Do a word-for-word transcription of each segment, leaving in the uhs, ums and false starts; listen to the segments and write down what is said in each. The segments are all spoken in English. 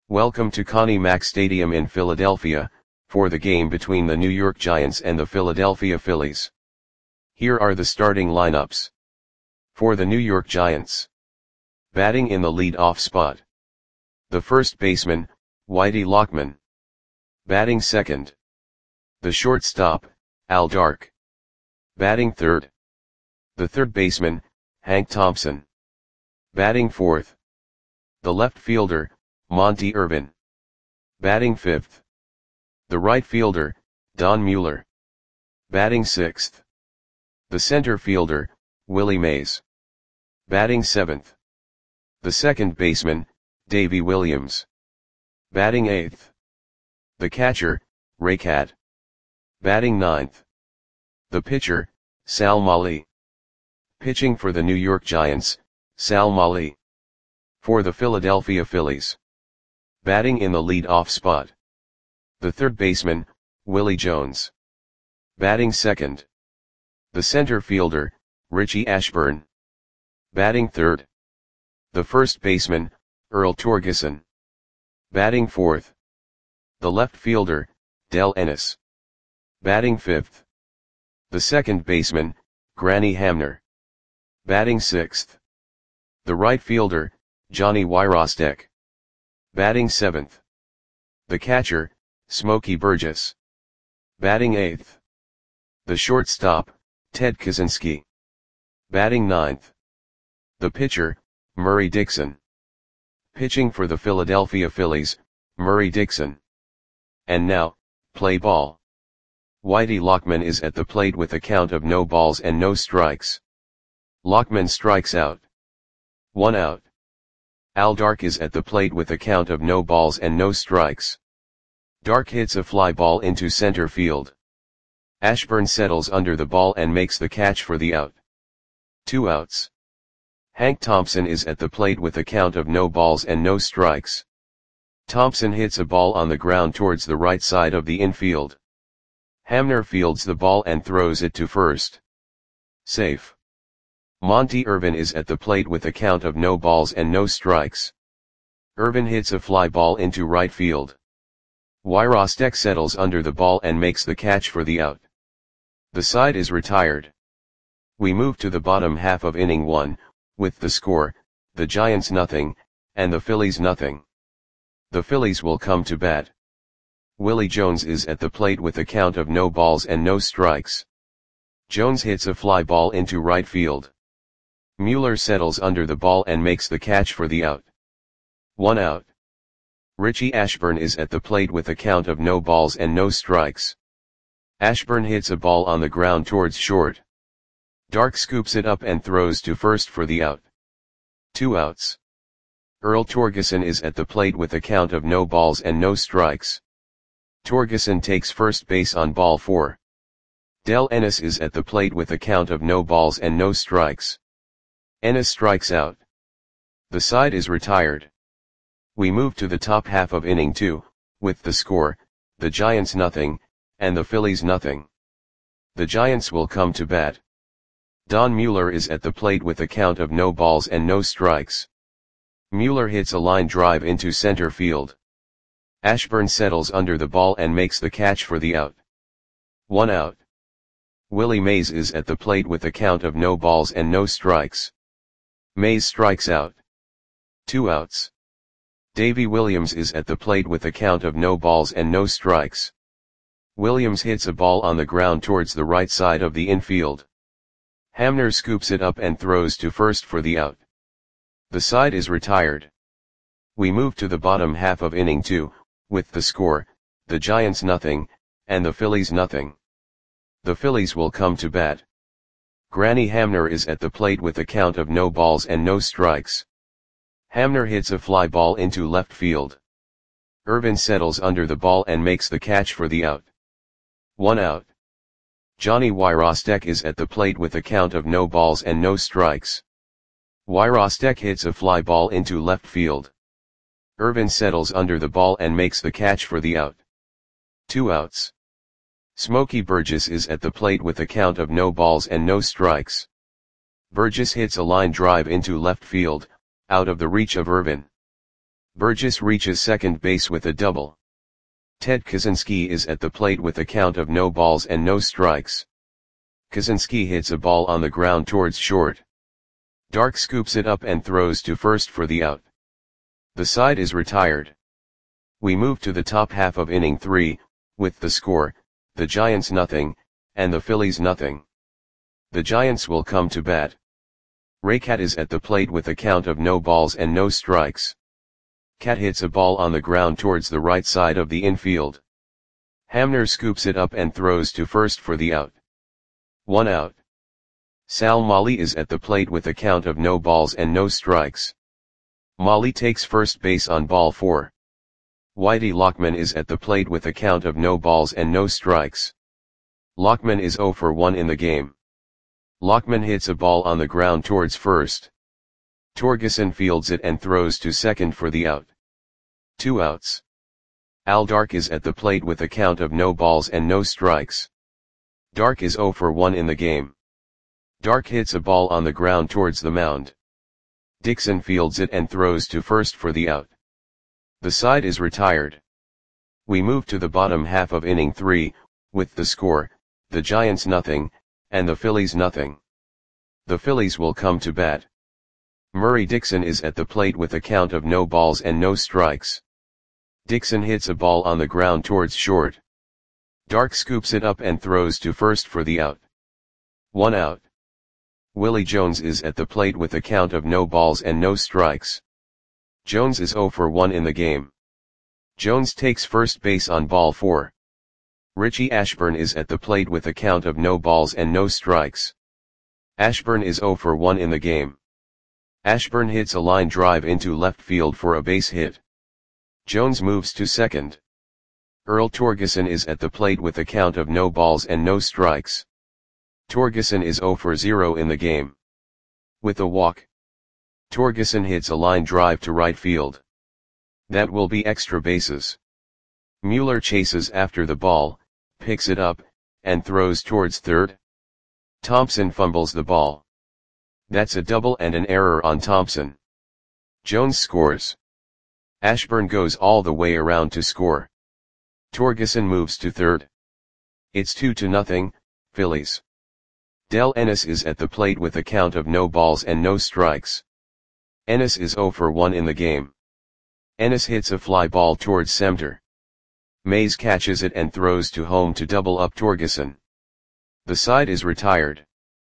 Welcome to Connie Mack Stadium in Philadelphia, for the game between the New York Giants and the Philadelphia Phillies. Here are the starting lineups. For the New York Giants. Batting in the lead-off spot. The first baseman, Whitey Lockman. Batting second. The shortstop, Al Dark. Batting third. The third baseman, Hank Thompson. Batting fourth. The left fielder, Monte Irvin. Batting fifth. The right fielder, Don Mueller. Batting sixth. The center fielder, Willie Mays. Batting seventh. The second baseman, Davey Williams. Batting eighth. The catcher, Ray Catt. Batting ninth. The pitcher, Sal Mali. Pitching for the New York Giants, Sal Mali. For the Philadelphia Phillies. Batting in the lead-off spot. The third baseman, Willie Jones. Batting second. The center fielder, Richie Ashburn. Batting third. The first baseman, Earl Torgeson. Batting fourth. The left fielder, Del Ennis. Batting fifth. The second baseman, Granny Hamner. Batting sixth. The right fielder, Johnny Wyrostek. Batting seventh. The catcher, Smokey Burgess. Batting eighth. The shortstop, Ted Kaczynski. Batting ninth. The pitcher, Murray Dixon. Pitching for the Philadelphia Phillies, Murray Dixon. And now, play ball. Whitey Lockman is at the plate with a count of no balls and no strikes. Lockman strikes out. One out. Al Dark is at the plate with a count of no balls and no strikes. Dark hits a fly ball into center field. Ashburn settles under the ball and makes the catch for the out. Two outs. Hank Thompson is at the plate with a count of no balls and no strikes. Thompson hits a ball on the ground towards the right side of the infield. Hamner fields the ball and throws it to first. Safe. Monte Irvin is at the plate with a count of no balls and no strikes. Irvin hits a fly ball into right field. Wyrostek settles under the ball and makes the catch for the out. The side is retired. We move to the bottom half of inning one, with the score, the Giants nothing, and the Phillies nothing. The Phillies will come to bat. Willie Jones is at the plate with a count of no balls and no strikes. Jones hits a fly ball into right field. Mueller settles under the ball and makes the catch for the out. One out. Richie Ashburn is at the plate with a count of no balls and no strikes. Ashburn hits a ball on the ground towards short. Dark scoops it up and throws to first for the out. Two outs. Earl Torgeson is at the plate with a count of no balls and no strikes. Torgeson takes first base on ball four. Del Ennis is at the plate with a count of no balls and no strikes. Ennis strikes out. The side is retired. We move to the top half of inning two, with the score, the Giants nothing, and the Phillies nothing. The Giants will come to bat. Don Mueller is at the plate with a count of no balls and no strikes. Mueller hits a line drive into center field. Ashburn settles under the ball and makes the catch for the out. One out. Willie Mays is at the plate with a count of no balls and no strikes. Mays strikes out. Two outs. Davey Williams is at the plate with a count of no balls and no strikes. Williams hits a ball on the ground towards the right side of the infield. Hamner scoops it up and throws to first for the out. The side is retired. We move to the bottom half of inning two, with the score, the Giants nothing, and the Phillies nothing. The Phillies will come to bat. Granny Hamner is at the plate with a count of no balls and no strikes. Hamner hits a fly ball into left field. Irvin settles under the ball and makes the catch for the out. One out. Johnny Wyrostek is at the plate with a count of no balls and no strikes. Wyrostek hits a fly ball into left field. Irvin settles under the ball and makes the catch for the out. Two outs. Smokey Burgess is at the plate with a count of no balls and no strikes. Burgess hits a line drive into left field, out of the reach of Irvin. Burgess reaches second base with a double. Ted Kaczynski is at the plate with a count of no balls and no strikes. Kaczynski hits a ball on the ground towards short. Dark scoops it up and throws to first for the out. The side is retired. We move to the top half of inning three, with the score, the Giants nothing, and the Phillies nothing. The Giants will come to bat. Raycat is at the plate with a count of no balls and no strikes. Cat hits a ball on the ground towards the right side of the infield. Hamner scoops it up and throws to first for the out. One out. Sal Molly is at the plate with a count of no balls and no strikes. Molly takes first base on ball four. Whitey Lockman is at the plate with a count of no balls and no strikes. Lockman is oh for one in the game. Lockman hits a ball on the ground towards first. Torgeson fields it and throws to second for the out. Two outs. Al Dark is at the plate with a count of no balls and no strikes. Dark is oh for one in the game. Dark hits a ball on the ground towards the mound. Dixon fields it and throws to first for the out. The side is retired. We move to the bottom half of inning three, with the score, the Giants nothing, and the Phillies nothing. The Phillies will come to bat. Murray Dixon is at the plate with a count of no balls and no strikes. Dixon hits a ball on the ground towards short. Dark scoops it up and throws to first for the out. One out. Willie Jones is at the plate with a count of no balls and no strikes. Jones is oh for one in the game. Jones takes first base on ball four. Richie Ashburn is at the plate with a count of no balls and no strikes. Ashburn is oh for one in the game. Ashburn hits a line drive into left field for a base hit. Jones moves to second. Earl Torgeson is at the plate with a count of no balls and no strikes. Torgeson is oh for zero in the game. With a walk, Torgeson hits a line drive to right field. That will be extra bases. Mueller chases after the ball, picks it up, and throws towards third. Thompson fumbles the ball. That's a double and an error on Thompson. Jones scores. Ashburn goes all the way around to score. Torgeson moves to third. It's two to nothing, Phillies. Del Ennis is at the plate with a count of no balls and no strikes. Ennis is oh for one in the game. Ennis hits a fly ball towards center. Mays catches it and throws to home to double up Torgeson. The side is retired.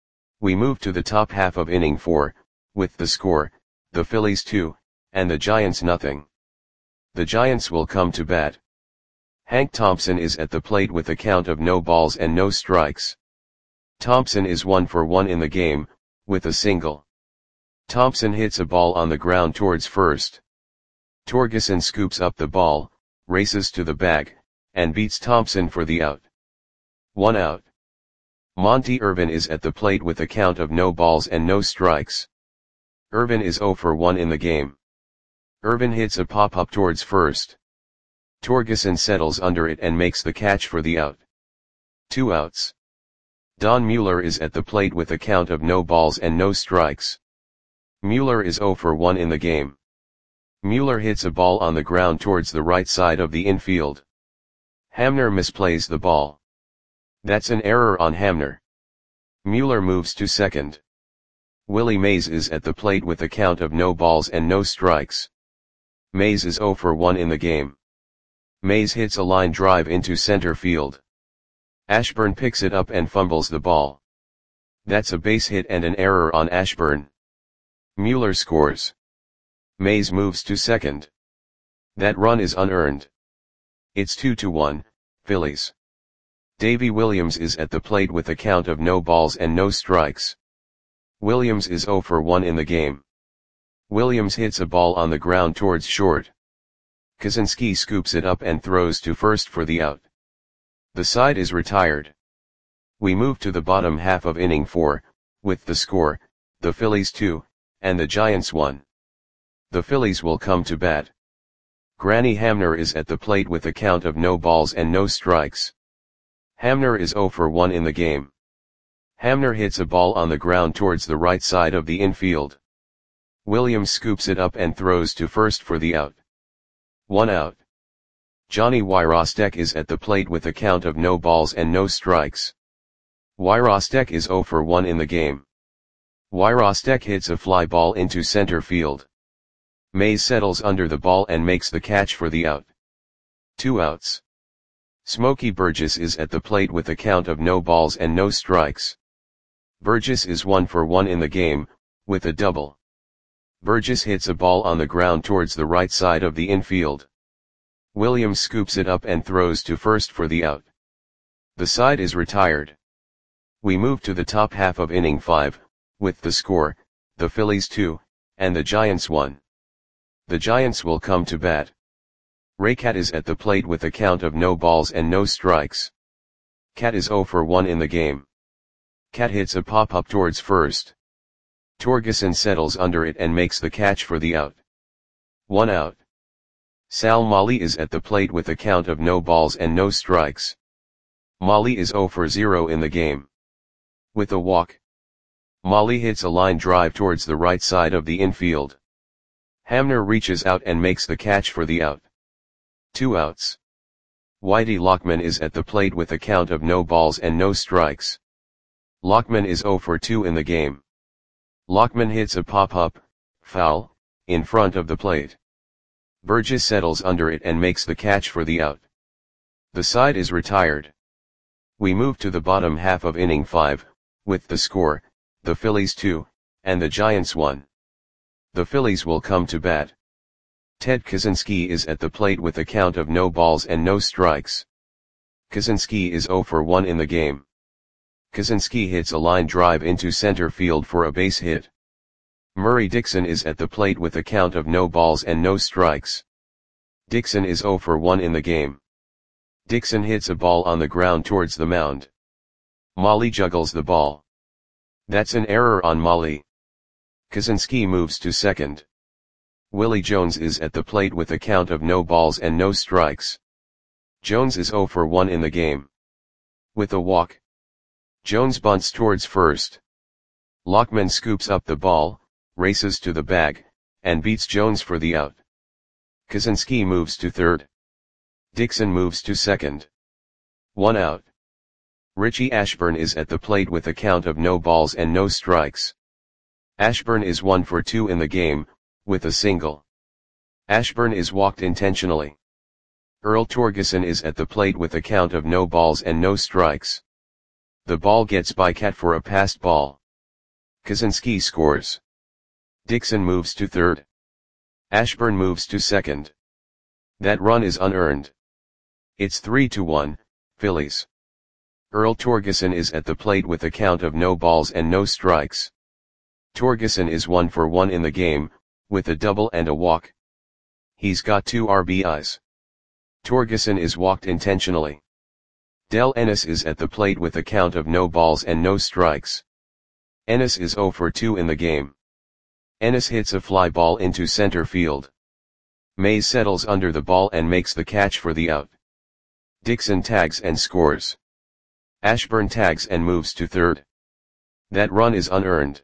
We move to the top half of inning four, with the score, the Phillies two, and the Giants nothing. The Giants will come to bat. Hank Thompson is at the plate with a count of no balls and no strikes. Thompson is one for one in the game, with a single. Thompson hits a ball on the ground towards first. Torgeson scoops up the ball, races to the bag, and beats Thompson for the out. One out. Monty Irvin is at the plate with a count of no balls and no strikes. Irvin is oh for one in the game. Irvin hits a pop-up towards first. Torgeson settles under it and makes the catch for the out. Two outs. Don Mueller is at the plate with a count of no balls and no strikes. Mueller is oh for one in the game. Mueller hits a ball on the ground towards the right side of the infield. Hamner misplays the ball. That's an error on Hamner. Mueller moves to second. Willie Mays is at the plate with a count of no balls and no strikes. Mays is oh for one in the game. Mays hits a line drive into center field. Ashburn picks it up and fumbles the ball. That's a base hit and an error on Ashburn. Mueller scores. Mays moves to second. That run is unearned. It's two to one, Phillies. Davy Williams is at the plate with a count of no balls and no strikes. Williams is oh for one in the game. Williams hits a ball on the ground towards short. Kaczynski scoops it up and throws to first for the out. The side is retired. We move to the bottom half of inning four, with the score, the Phillies two, and the Giants one. The Phillies will come to bat. Granny Hamner is at the plate with a count of no balls and no strikes. Hamner is oh for one in the game. Hamner hits a ball on the ground towards the right side of the infield. Williams scoops it up and throws to first for the out. One out. Johnny Wyrostek is at the plate with a count of no balls and no strikes. Wyrostek is zero for one in the game. Wyrostek hits a fly ball into center field. Mays settles under the ball and makes the catch for the out. Two outs. Smokey Burgess is at the plate with a count of no balls and no strikes. Burgess is one for one in the game, with a double. Burgess hits a ball on the ground towards the right side of the infield. Williams scoops it up and throws to first for the out. The side is retired. We move to the top half of inning five, with the score, the Phillies two, and the Giants one. The Giants will come to bat. Raycat is at the plate with a count of no balls and no strikes. Cat is zero for one in the game. Cat hits a pop-up towards first. Torgeson settles under it and makes the catch for the out. One out. Sal Molly is at the plate with a count of no balls and no strikes. Molly is zero for zero in the game. With a walk. Molly hits a line drive towards the right side of the infield. Hamner reaches out and makes the catch for the out. Two outs. Whitey Lockman is at the plate with a count of no balls and no strikes. Lockman is zero for two in the game. Lockman hits a pop-up, foul, in front of the plate. Burgess settles under it and makes the catch for the out. The side is retired. We move to the bottom half of inning five, with the score, the Phillies two, and the Giants one. The Phillies will come to bat. Ted Kaczynski is at the plate with a count of no balls and no strikes. Kaczynski is zero for one in the game. Kaczynski hits a line drive into center field for a base hit. Murray Dixon is at the plate with a count of no balls and no strikes. Dixon is zero for one in the game. Dixon hits a ball on the ground towards the mound. Molly juggles the ball. That's an error on Molly. Kaczynski moves to second. Willie Jones is at the plate with a count of no balls and no strikes. Jones is zero for one in the game. With a walk. Jones bunts towards first. Lockman scoops up the ball, races to the bag, and beats Jones for the out. Kaczynski moves to third. Dixon moves to second. One out. Richie Ashburn is at the plate with a count of no balls and no strikes. Ashburn is one for two in the game, with a single. Ashburn is walked intentionally. Earl Torgeson is at the plate with a count of no balls and no strikes. The ball gets by Cat for a passed ball. Kaczynski scores. Dixon moves to third. Ashburn moves to second. That run is unearned. It's three to one, Phillies. Earl Torgeson is at the plate with a count of no balls and no strikes. Torgeson is one for one in the game, with a double and a walk. He's got two R B Is. Torgeson is walked intentionally. Del Ennis is at the plate with a count of no balls and no strikes. Ennis is zero for two in the game. Ennis hits a fly ball into center field. Mays settles under the ball and makes the catch for the out. Dixon tags and scores. Ashburn tags and moves to third. That run is unearned.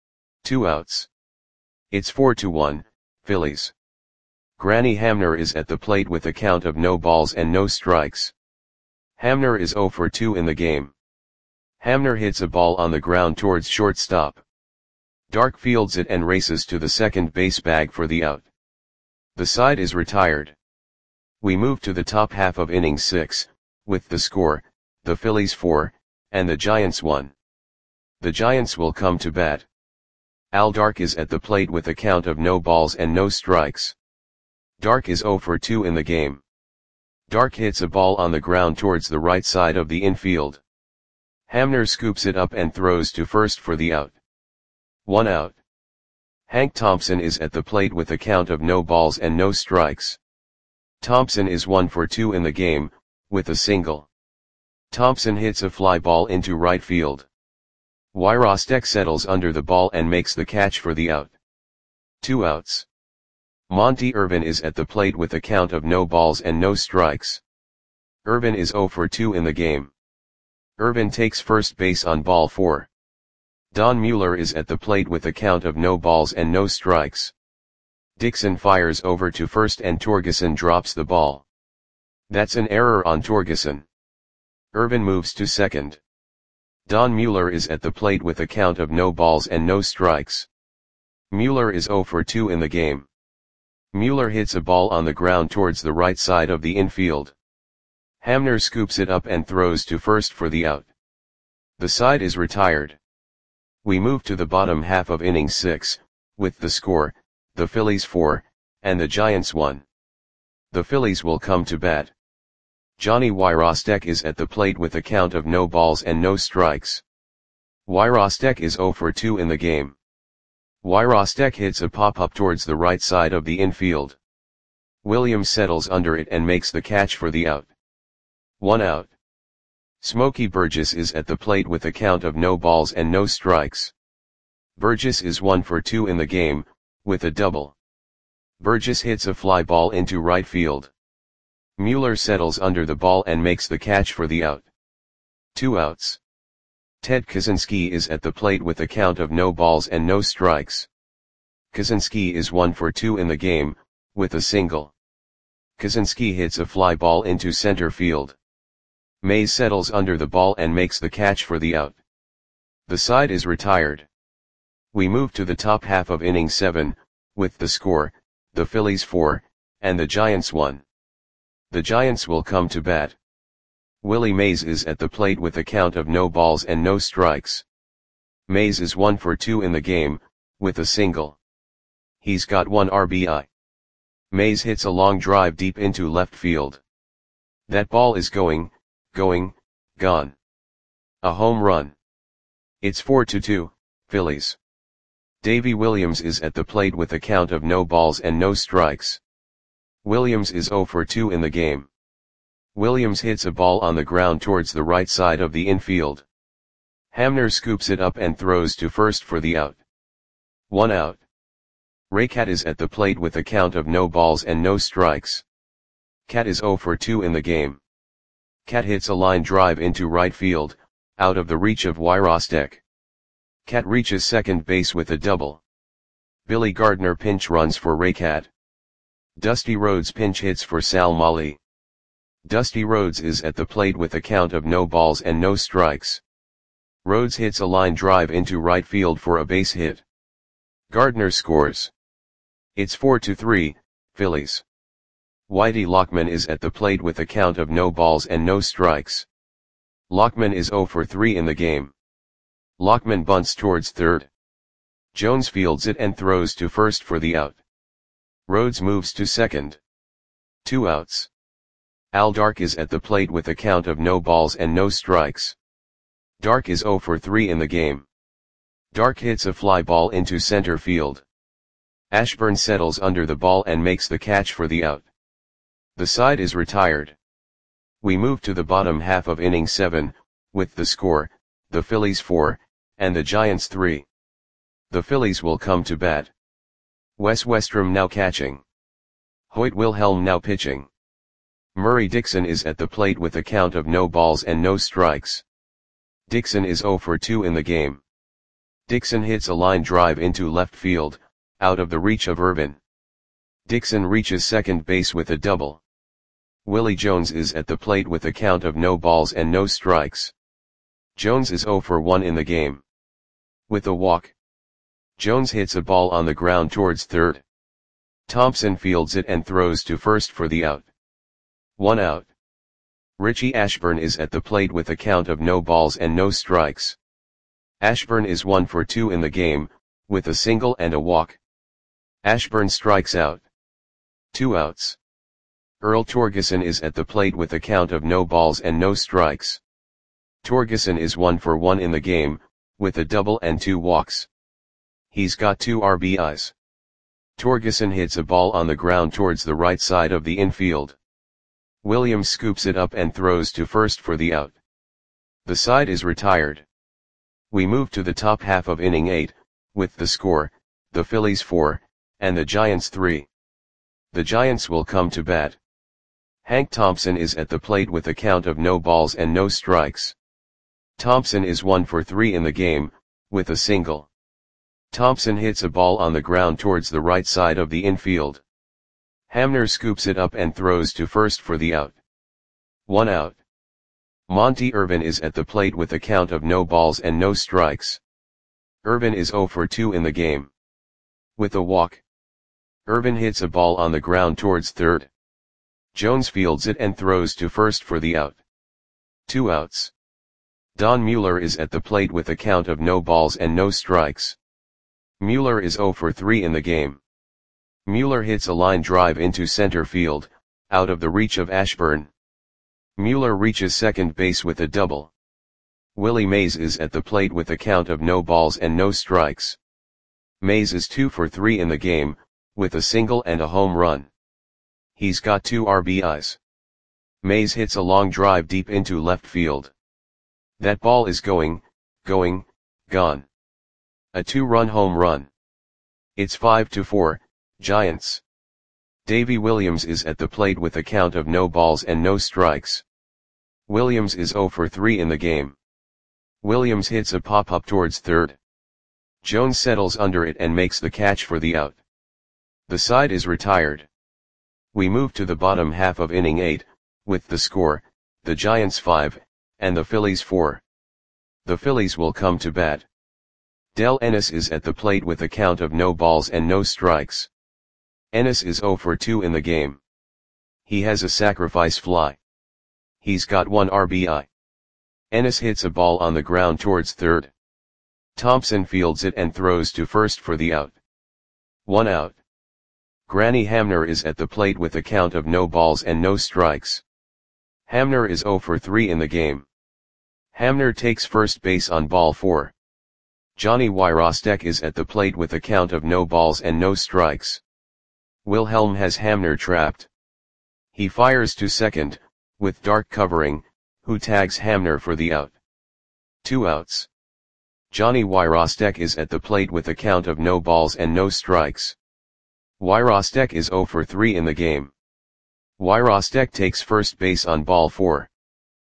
Two outs. It's four to one, Phillies. Granny Hamner is at the plate with a count of no balls and no strikes. Hamner is zero for two in the game. Hamner hits a ball on the ground towards shortstop. Dark fields it and races to the second base bag for the out. The side is retired. We move to the top half of inning six, with the score, the Phillies four, and the Giants one. The Giants will come to bat. Al Dark is at the plate with a count of no balls and no strikes. Dark is zero for two in the game. Dark hits a ball on the ground towards the right side of the infield. Hamner scoops it up and throws to first for the out. One out. Hank Thompson is at the plate with a count of no balls and no strikes. Thompson is one for two in the game, with a single. Thompson hits a fly ball into right field. Wyrostek settles under the ball and makes the catch for the out. Two outs. Monty Irvin is at the plate with a count of no balls and no strikes. Irvin is zero for two in the game. Irvin takes first base on ball four. Don Mueller is at the plate with a count of no balls and no strikes. Dixon fires over to first and Torgeson drops the ball. That's an error on Torgeson. Irvin moves to second. Don Mueller is at the plate with a count of no balls and no strikes. Mueller is zero for two in the game. Mueller hits a ball on the ground towards the right side of the infield. Hamner scoops it up and throws to first for the out. The side is retired. We move to the bottom half of inning six, with the score, the Phillies four, and the Giants one. The Phillies will come to bat. Johnny Wyrostek is at the plate with a count of no balls and no strikes. Wyrostek is zero for two in the game. Wyrostek hits a pop-up towards the right side of the infield. Williams settles under it and makes the catch for the out. One out. Smokey Burgess is at the plate with a count of no balls and no strikes. Burgess is one for two in the game, with a double. Burgess hits a fly ball into right field. Mueller settles under the ball and makes the catch for the out. Two outs. Ted Kaczynski is at the plate with a count of no balls and no strikes. Kaczynski is one for two in the game, with a single. Kaczynski hits a fly ball into center field. Mays settles under the ball and makes the catch for the out. The side is retired. We move to the top half of inning seven, with the score, the Phillies four, and the Giants one. The Giants will come to bat. Willie Mays is at the plate with a count of no balls and no strikes. Mays is one for two in the game, with a single. He's got one R B I. Mays hits a long drive deep into left field. That ball is going, going, gone. A home run. It's four to two, Phillies. Davy Williams is at the plate with a count of no balls and no strikes. Williams is zero for two in the game. Williams hits a ball on the ground towards the right side of the infield. Hamner scoops it up and throws to first for the out. One out. Raycat is at the plate with a count of no balls and no strikes. Cat is zero for two in the game. Cat hits a line drive into right field, out of the reach of Wyrostek. Cat reaches second base with a double. Billy Gardner pinch runs for Raycat. Dusty Rhodes pinch hits for Sal Mali. Dusty Rhodes is at the plate with a count of no balls and no strikes. Rhodes hits a line drive into right field for a base hit. Gardner scores. It's four to three, Phillies. Whitey Lockman is at the plate with a count of no balls and no strikes. Lockman is zero for three in the game. Lockman bunts towards third. Jones fields it and throws to first for the out. Rhodes moves to second. Two outs. Al Dark is at the plate with a count of no balls and no strikes. Dark is zero for three in the game. Dark hits a fly ball into center field. Ashburn settles under the ball and makes the catch for the out. The side is retired. We move to the bottom half of inning seven, with the score, the Phillies four, and the Giants three. The Phillies will come to bat. Wes Westrom now catching. Hoyt Wilhelm now pitching. Murray Dixon is at the plate with a count of no balls and no strikes. Dixon is zero for two in the game. Dixon hits a line drive into left field, out of the reach of Irvin. Dixon reaches second base with a double. Willie Jones is at the plate with a count of no balls and no strikes. Jones is zero for one in the game. With a walk. Jones hits a ball on the ground towards third. Thompson fields it and throws to first for the out. One out. Richie Ashburn is at the plate with a count of no balls and no strikes. Ashburn is one for two in the game, with a single and a walk. Ashburn strikes out. Two outs. Earl Torgeson is at the plate with a count of no balls and no strikes. Torgeson is one for one in the game, with a double and two walks. He's got two R B Is. Torgeson hits a ball on the ground towards the right side of the infield. Williams scoops it up and throws to first for the out. The side is retired. We move to the top half of inning eight, with the score, the Phillies four, and the Giants three. The Giants will come to bat. Hank Thompson is at the plate with a count of no balls and no strikes. Thompson is one for three in the game, with a single. Thompson hits a ball on the ground towards the right side of the infield. Hamner scoops it up and throws to first for the out. One out. Monty Irvin is at the plate with a count of no balls and no strikes. Irvin is zero for two in the game. With a walk, Irvin hits a ball on the ground towards third. Jones fields it and throws to first for the out. Two outs. Don Mueller is at the plate with a count of no balls and no strikes. Mueller is zero for three in the game. Mueller hits a line drive into center field, out of the reach of Ashburn. Mueller reaches second base with a double. Willie Mays is at the plate with a count of no balls and no strikes. Mays is two for three in the game, with a single and a home run. He's got two R B Is. Mays hits a long drive deep into left field. That ball is going, going, gone. A two-run home run. It's five to four, Giants. Davy Williams is at the plate with a count of no balls and no strikes. Williams is zero for three in the game. Williams hits a pop-up towards third. Jones settles under it and makes the catch for the out. The side is retired. We move to the bottom half of inning eight, with the score, the Giants five, and the Phillies four. The Phillies will come to bat. Del Ennis is at the plate with a count of no balls and no strikes. Ennis is zero for two in the game. He has a sacrifice fly. He's got one R B I. Ennis hits a ball on the ground towards third. Thompson fields it and throws to first for the out. One out. Granny Hamner is at the plate with a count of no balls and no strikes. Hamner is zero for three in the game. Hamner takes first base on ball four. Johnny Wyrostek is at the plate with a count of no balls and no strikes. Wilhelm has Hamner trapped. He fires to second, with Dark covering, who tags Hamner for the out. Two outs. Johnny Wyrostek is at the plate with a count of no balls and no strikes. Wyrostek is zero for three in the game. Wyrostek takes first base on ball four.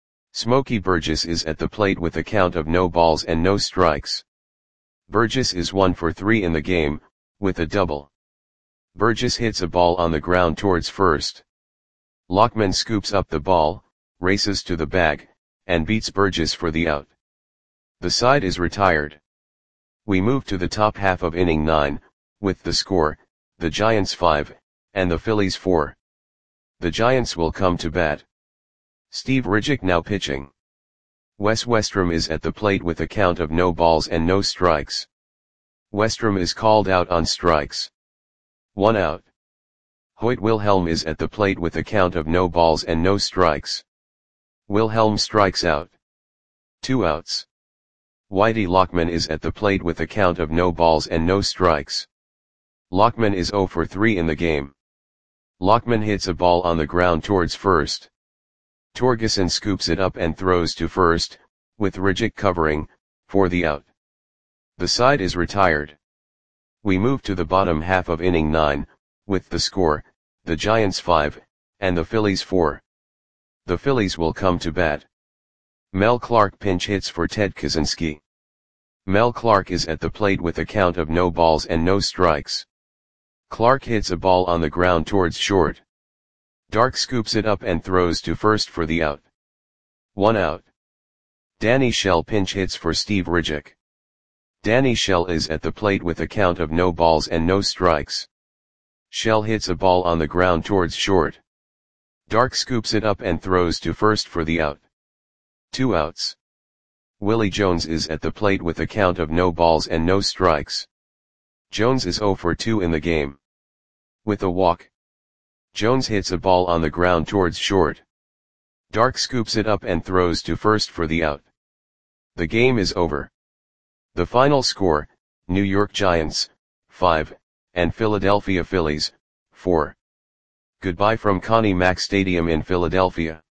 Smokey Burgess is at the plate with a count of no balls and no strikes. Burgess is one for three in the game, with a double. Burgess hits a ball on the ground towards first. Lockman scoops up the ball, races to the bag, and beats Burgess for the out. The side is retired. We move to the top half of inning nine, with the score, the Giants five, and the Phillies four. The Giants will come to bat. Steve Ridgick now pitching. Wes Westrom is at the plate with a count of no balls and no strikes. Westrom is called out on strikes. One out. Hoyt Wilhelm is at the plate with a count of no balls and no strikes. Wilhelm strikes out. Two outs. Whitey Lockman is at the plate with a count of no balls and no strikes. Lockman is zero for three in the game. Lockman hits a ball on the ground towards first. Torgeson scoops it up and throws to first, with Ridgick covering, for the out. The side is retired. We move to the bottom half of inning nine, with the score, the Giants five, and the Phillies four. The Phillies will come to bat. Mel Clark pinch hits for Ted Kaczynski. Mel Clark is at the plate with a count of no balls and no strikes. Clark hits a ball on the ground towards short. Dark scoops it up and throws to first for the out. One out. Danny Shell pinch hits for Steve Ridgick. Danny Shell is at the plate with a count of no balls and no strikes. Shell hits a ball on the ground towards short. Dark scoops it up and throws to first for the out. Two outs. Willie Jones is at the plate with a count of no balls and no strikes. Jones is zero for two in the game. With a walk, Jones hits a ball on the ground towards short. Dark scoops it up and throws to first for the out. The game is over. The final score, New York Giants, five, and Philadelphia Phillies, four. Goodbye from Connie Mack Stadium in Philadelphia.